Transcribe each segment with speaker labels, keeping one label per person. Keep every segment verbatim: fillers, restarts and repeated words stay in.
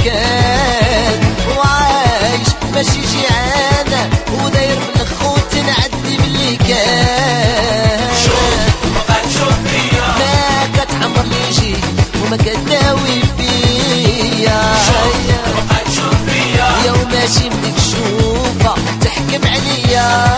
Speaker 1: كان وعايش ماشي جيعان وداير من الخوت نعدي باللي كان. ما كتعمر لي جي وما كداوي فيا يوم ماشي بديك الشوفة تحكم عليا.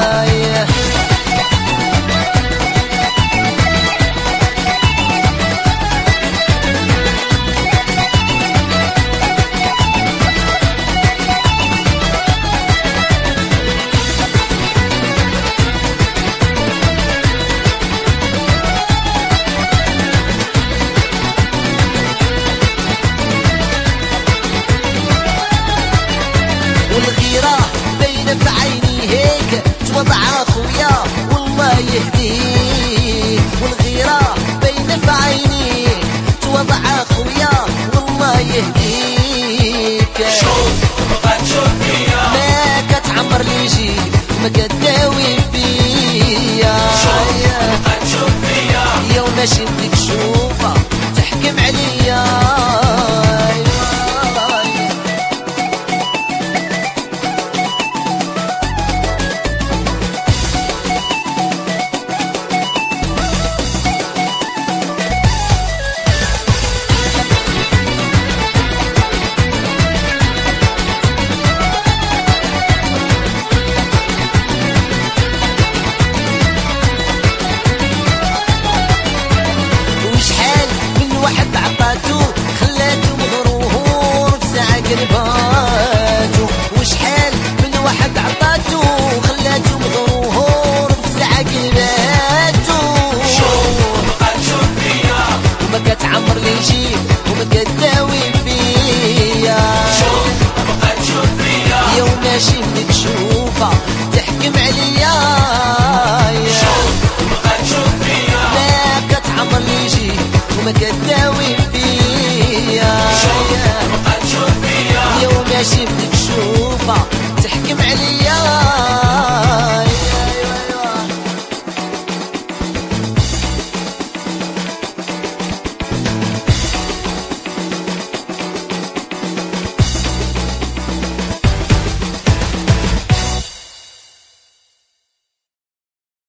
Speaker 1: والغيرة باينة في عيني هيك توضع اخويا والله يهديك. والغيرة باينة في عيني توضع اخويا والله يهديك. ما كتعمر لي جي ما كداوي فيا يوم ماشي بديك شوفة تحكم عليا. واحد عطاتو خلاتو مغرور في ساعة قلباتو. وشحال من واحد عطاتو خلاتو مغرور في ساعة قلباتو. وما كتعمر لي جيب وما كداوي فيا يوم ماشي بديك شوفة تحكم عليا. ما كتعمر لي جيب وما كداوي فيا يوم ماشي